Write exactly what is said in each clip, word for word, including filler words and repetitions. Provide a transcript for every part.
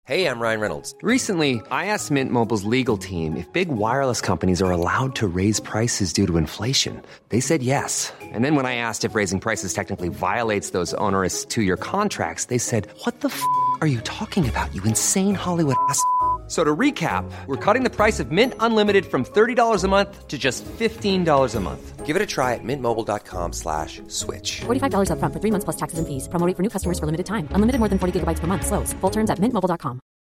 Hey, I'm Ryan Reynolds. Recently, I asked Mint Mobile's legal team if big wireless companies are allowed to raise prices due to inflation. They said yes. And then when I asked if raising prices technically violates those onerous two-year contracts, they said, "What the f*** are you talking about, you insane Hollywood ass?" So to recap, we're cutting the price of Mint Unlimited from thirty dollars a month to just fifteen dollars a month. Give it a try at mintmobile.com slash switch. forty-five dollars up front for three months plus taxes and fees. Promo rate for new customers for limited time. Unlimited more than forty gigabytes per month. Slows full terms at mint mobile dot com.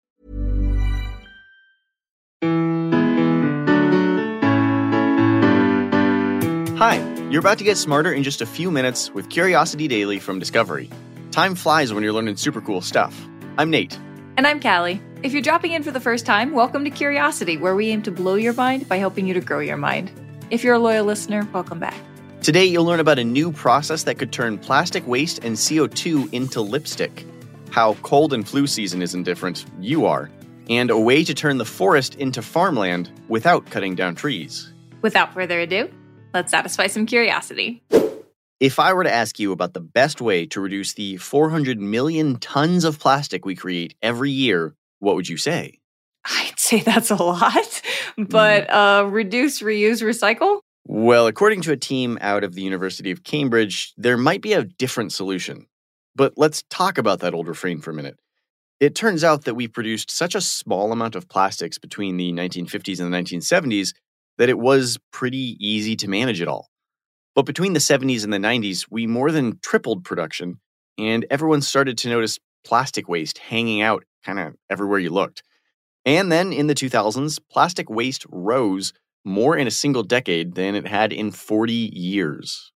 Hi, you're about to get smarter in just a few minutes with Curiosity Daily from Discovery. Time flies when you're learning super cool stuff. I'm Nate. And I'm Callie. If you're dropping in for the first time, welcome to Curiosity, where we aim to blow your mind by helping you to grow your mind. If you're a loyal listener, welcome back. Today, you'll learn about a new process that could turn plastic waste and C O two into lipstick, how cold and flu season isn't different, you are, and a way to turn the forest into farmland without cutting down trees. Without further ado, let's satisfy some curiosity. If I were to ask you about the best way to reduce the four hundred million tons of plastic we create every year, what would you say? I'd say that's a lot, but uh, reduce, reuse, recycle? Well, according to a team out of the University of Cambridge, there might be a different solution. But let's talk about that old refrain for a minute. It turns out that we produced such a small amount of plastics between the nineteen fifties and the nineteen seventies that it was pretty easy to manage it all. But between the seventies and the nineties, we more than tripled production, and everyone started to notice plastic waste hanging out kind of everywhere you looked. And then in the two thousands, plastic waste rose more in a single decade than it had in forty years.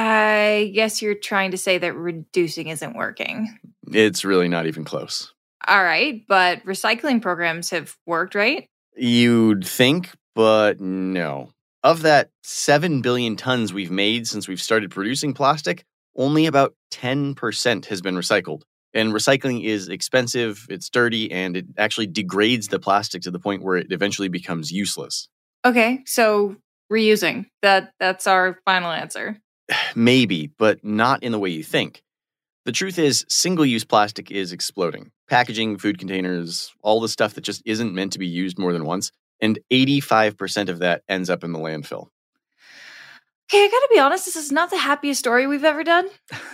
I guess you're trying to say that reducing isn't working. It's really not even close. All right, but recycling programs have worked, right? You'd think, but no. Of that seven billion tons we've made since we've started producing plastic, only about ten percent has been recycled. And recycling is expensive, it's dirty, and it actually degrades the plastic to the point where it eventually becomes useless. Okay, so reusing. That that's our final answer. Maybe, but not in the way you think. The truth is, single-use plastic is exploding. Packaging, food containers, all the stuff that just isn't meant to be used more than once. And eighty-five percent of that ends up in the landfill. Okay, I gotta be honest, this is not the happiest story we've ever done.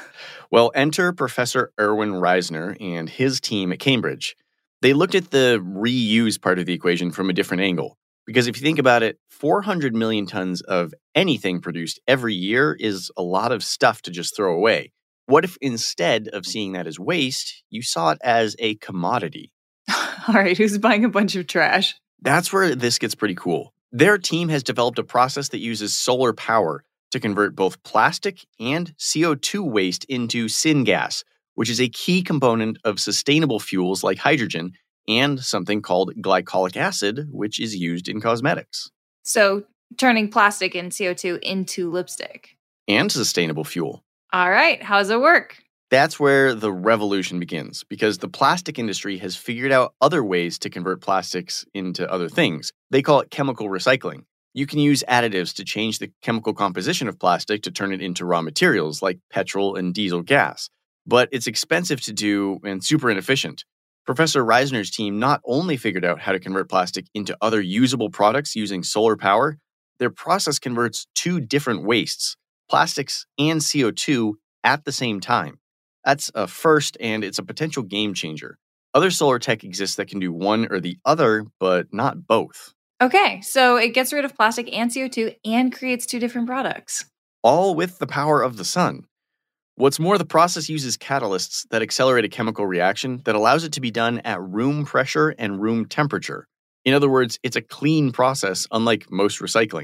Well, enter Professor Erwin Reisner and his team at Cambridge. They looked at the reuse part of the equation from a different angle. Because if you think about it, four hundred million tons of anything produced every year is a lot of stuff to just throw away. What if instead of seeing that as waste, you saw it as a commodity? All right, who's buying a bunch of trash? That's where this gets pretty cool. Their team has developed a process that uses solar power to convert both plastic and C O two waste into syngas, which is a key component of sustainable fuels like hydrogen and something called glycolic acid, which is used in cosmetics. So turning plastic and C O two into lipstick. And sustainable fuel. All right, how does it work? That's where the revolution begins, because the plastic industry has figured out other ways to convert plastics into other things. They call it chemical recycling. You can use additives to change the chemical composition of plastic to turn it into raw materials like petrol and diesel gas. But it's expensive to do and super inefficient. Professor Reisner's team not only figured out how to convert plastic into other usable products using solar power, their process converts two different wastes, plastics and C O two, at the same time. That's a first, and it's a potential game changer. Other solar tech exists that can do one or the other, but not both. Okay, so it gets rid of plastic and C O two and creates two different products. All with the power of the sun. What's more, the process uses catalysts that accelerate a chemical reaction that allows it to be done at room pressure and room temperature. In other words, it's a clean process, unlike most recycling.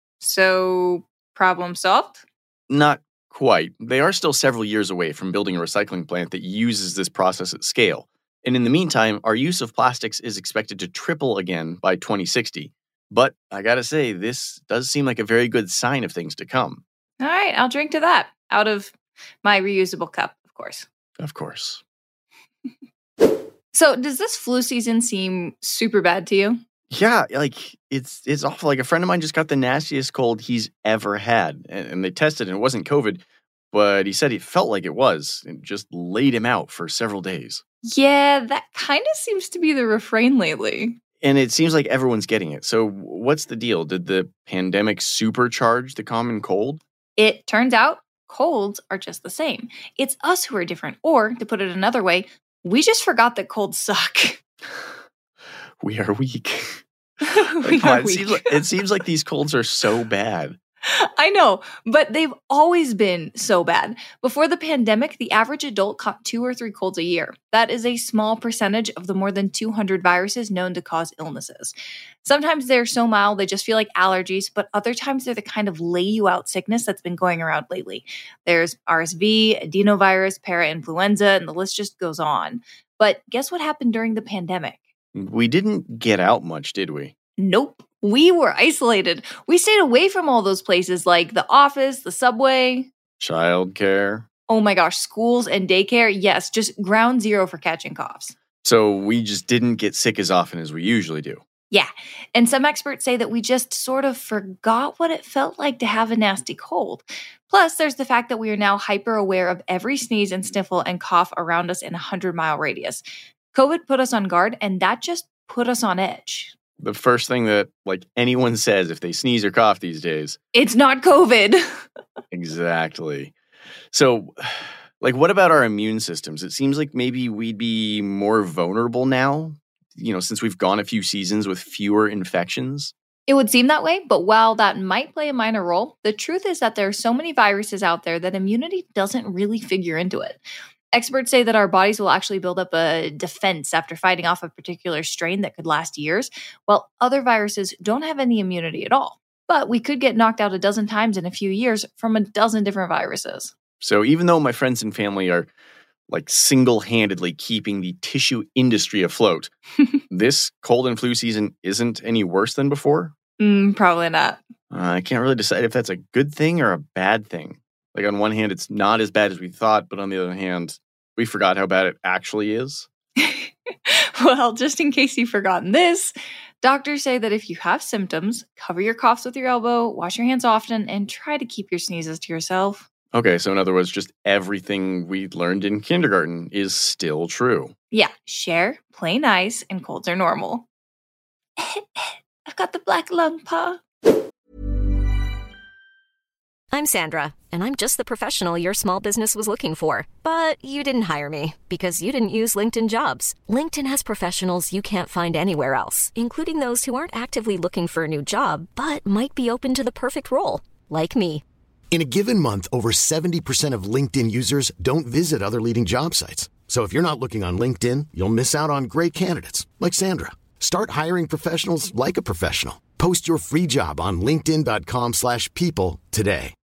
So, problem solved? Not quite. They are still several years away from building a recycling plant that uses this process at scale. And in the meantime, our use of plastics is expected to triple again by twenty sixty. But I gotta say, this does seem like a very good sign of things to come. All right, I'll drink to that. Out of my reusable cup, of course. Of course. So, does this flu season seem super bad to you? Yeah, like, it's it's awful. Like, a friend of mine just got the nastiest cold he's ever had. And, and they tested, and it wasn't COVID, but he said he felt like it was, and just laid him out for several days. Yeah, that kind of seems to be the refrain lately. And it seems like everyone's getting it. So what's the deal? Did the pandemic supercharge the common cold? It turns out colds are just the same. It's us who are different. Or, to put it another way, we just forgot that colds suck. We are weak. we Like, are it, weak. seems like, it seems like these colds are so bad. I know, but they've always been so bad. Before the pandemic, the average adult caught two or three colds a year. That is a small percentage of the more than two hundred viruses known to cause illnesses. Sometimes they're so mild they just feel like allergies, but other times they're the kind of lay-you-out sickness that's been going around lately. There's R S V, adenovirus, para-influenza, and the list just goes on. But guess what happened during the pandemic? We didn't get out much, did we? Nope. We were isolated. We stayed away from all those places like the office, the subway. Childcare. Oh my gosh, schools and daycare. Yes, just ground zero for catching coughs. So we just didn't get sick as often as we usually do. Yeah, and some experts say that we just sort of forgot what it felt like to have a nasty cold. Plus, there's the fact that we are now hyper aware of every sneeze and sniffle and cough around us in a hundred-mile radius. COVID put us on guard, and that just put us on edge. The first thing that like anyone says if they sneeze or cough these days. It's not COVID. Exactly. So, like, what about our immune systems? It seems like maybe we'd be more vulnerable now, you know, since we've gone a few seasons with fewer infections. It would seem that way, but while that might play a minor role, the truth is that there are so many viruses out there that immunity doesn't really figure into it. Experts say that our bodies will actually build up a defense after fighting off a particular strain that could last years, while other viruses don't have any immunity at all. But we could get knocked out a dozen times in a few years from a dozen different viruses. So even though my friends and family are like single-handedly keeping the tissue industry afloat, this cold and flu season isn't any worse than before? Mm, probably not. Uh, I can't really decide if that's a good thing or a bad thing. Like, on one hand, it's not as bad as we thought, but on the other hand, we forgot how bad it actually is. Well, just in case you've forgotten this, doctors say that if you have symptoms, cover your coughs with your elbow, wash your hands often, and try to keep your sneezes to yourself. Okay, so in other words, just everything we learned in kindergarten is still true. Yeah, share, play nice, and colds are normal. I've got the black lung, Pa. I'm Sandra, and I'm just the professional your small business was looking for. But you didn't hire me because you didn't use LinkedIn Jobs. LinkedIn has professionals you can't find anywhere else, including those who aren't actively looking for a new job, but might be open to the perfect role, like me. In a given month, over seventy percent of LinkedIn users don't visit other leading job sites. So if you're not looking on LinkedIn, you'll miss out on great candidates like Sandra. Start hiring professionals like a professional. Post your free job on linkedin.com slash people today.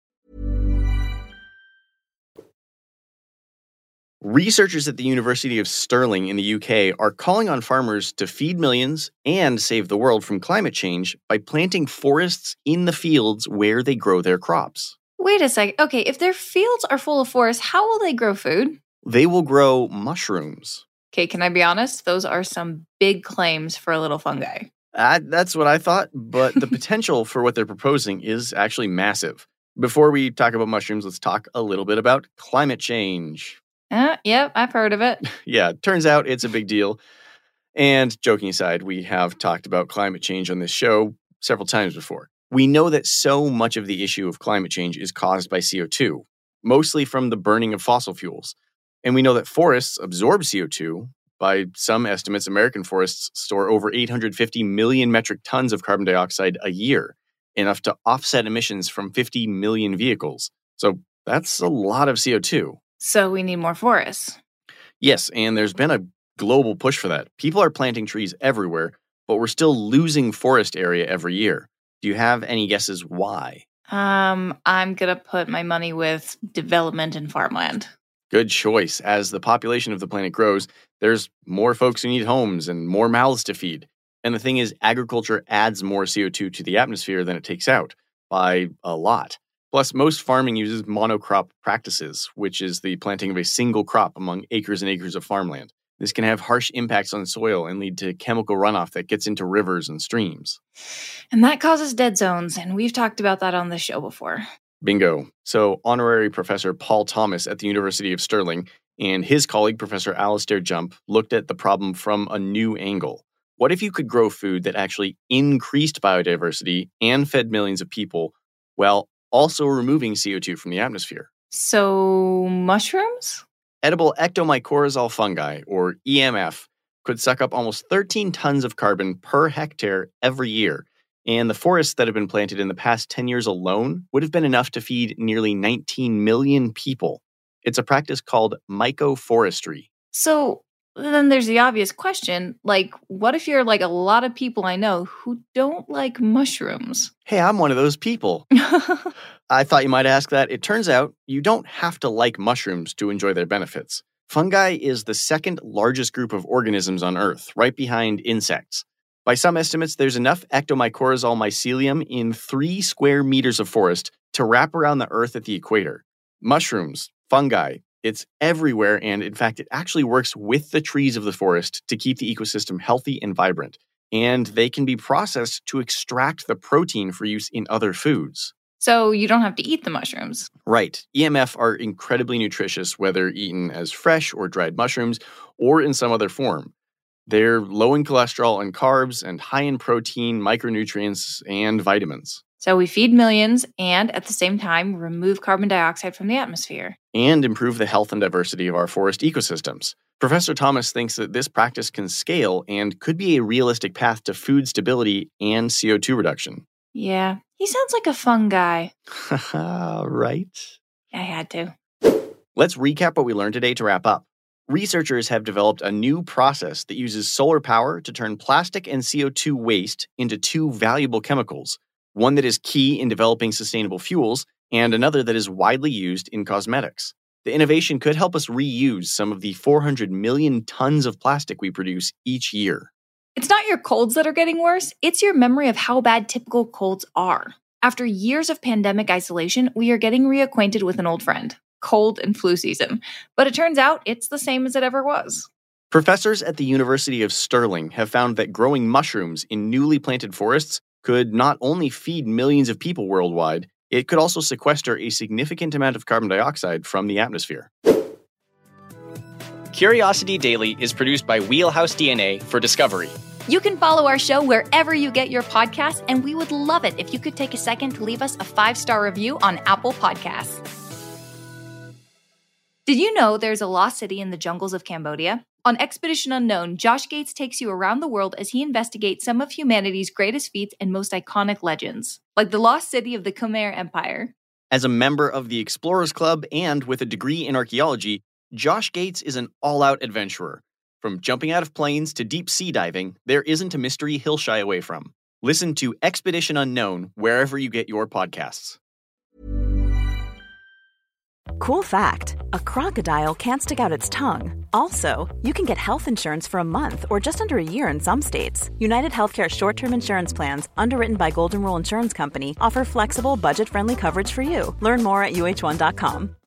Researchers at the University of Stirling in the U K are calling on farmers to feed millions and save the world from climate change by planting forests in the fields where they grow their crops. Wait a second. Okay, if their fields are full of forests, how will they grow food? They will grow mushrooms. Okay, can I be honest? Those are some big claims for a little fungi. Uh, that's what I thought, but the potential for what they're proposing is actually massive. Before we talk about mushrooms, let's talk a little bit about climate change. Uh, yep, I've heard of it. Yeah, turns out it's a big deal. And joking aside, we have talked about climate change on this show several times before. We know that so much of the issue of climate change is caused by C O two, mostly from the burning of fossil fuels. And we know that forests absorb C O two. By some estimates, American forests store over eight hundred fifty million metric tons of carbon dioxide a year, enough to offset emissions from fifty million vehicles. So that's a lot of C O two. So we need more forests. Yes, and there's been a global push for that. People are planting trees everywhere, but we're still losing forest area every year. Do you have any guesses why? Um, I'm going to put my money with development and farmland. Good choice. As the population of the planet grows, there's more folks who need homes and more mouths to feed. And the thing is, agriculture adds more C O two to the atmosphere than it takes out, by a lot. Plus, most farming uses monocrop practices, which is the planting of a single crop among acres and acres of farmland. This can have harsh impacts on soil and lead to chemical runoff that gets into rivers and streams. And that causes dead zones, and we've talked about that on this show before. Bingo. So, honorary professor Paul Thomas at the University of Stirling And his colleague, Professor Alastair Jump, looked at the problem from a new angle. What if you could grow food that actually increased biodiversity and fed millions of people while also removing C O two from the atmosphere? So, mushrooms? Edible ectomycorrhizal fungi, or E M F, could suck up almost thirteen tons of carbon per hectare every year. And the forests that have been planted in the past ten years alone would have been enough to feed nearly nineteen million people. It's a practice called mycoforestry. So, then there's the obvious question, like, what if you're like a lot of people I know who don't like mushrooms? Hey, I'm one of those people. I thought you might ask that. It turns out you don't have to like mushrooms to enjoy their benefits. Fungi is the second largest group of organisms on Earth, right behind insects. By some estimates, there's enough ectomycorrhizal mycelium in three square meters of forest to wrap around the Earth at the equator. Mushrooms, fungi, it's everywhere, and in fact, it actually works with the trees of the forest to keep the ecosystem healthy and vibrant. And they can be processed to extract the protein for use in other foods. So you don't have to eat the mushrooms. Right. E M F are incredibly nutritious, whether eaten as fresh or dried mushrooms or in some other form. They're low in cholesterol and carbs and high in protein, micronutrients, and vitamins. So we feed millions and, at the same time, remove carbon dioxide from the atmosphere. And improve the health and diversity of our forest ecosystems. Professor Thomas thinks that this practice can scale and could be a realistic path to food stability and C O two reduction. Yeah, he sounds like a fun guy. Right? I had to. Let's recap what we learned today to wrap up. Researchers have developed a new process that uses solar power to turn plastic and C O two waste into two valuable chemicals, one that is key in developing sustainable fuels and another that is widely used in cosmetics. The innovation could help us reuse some of the four hundred million tons of plastic we produce each year. It's not your colds that are getting worse, it's your memory of how bad typical colds are. After years of pandemic isolation, we are getting reacquainted with an old friend, cold and flu season. But it turns out it's the same as it ever was. Professors at the University of Stirling have found that growing mushrooms in newly planted forests could not only feed millions of people worldwide, it could also sequester a significant amount of carbon dioxide from the atmosphere. Curiosity Daily is produced by Wheelhouse D N A for Discovery. You can follow our show wherever you get your podcasts, and we would love it if you could take a second to leave us a five-star review on Apple Podcasts. Did you know there's a lost city in the jungles of Cambodia? On Expedition Unknown, Josh Gates takes you around the world as he investigates some of humanity's greatest feats and most iconic legends, like the lost city of the Khmer Empire. As a member of the Explorers Club and with a degree in archaeology, Josh Gates is an all-out adventurer. From jumping out of planes to deep sea diving, there isn't a mystery he'll shy away from. Listen to Expedition Unknown wherever you get your podcasts. Cool fact, a crocodile can't stick out its tongue. Also, you can get health insurance for a month or just under a year in some states. United Healthcare short-term insurance plans, underwritten by Golden Rule Insurance Company, offer flexible, budget-friendly coverage for you. Learn more at U H one dot com.